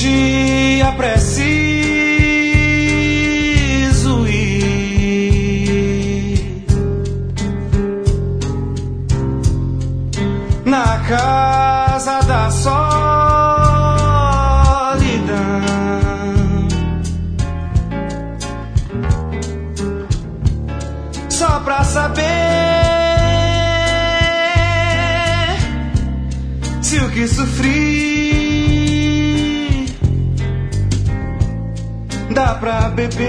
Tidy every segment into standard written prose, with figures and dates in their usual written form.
dia preciso ir na casa da solidão, só pra saber se o que sofri dá pra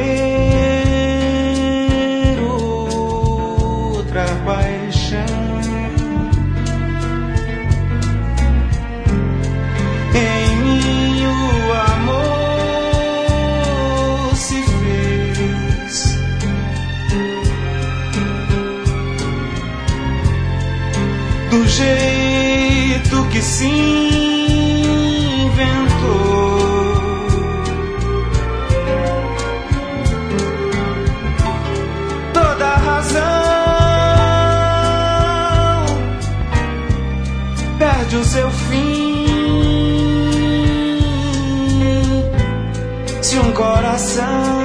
beber outra paixão. Em mim o amor se fez do jeito que se inventou. Toda razão perde o seu fim se um coração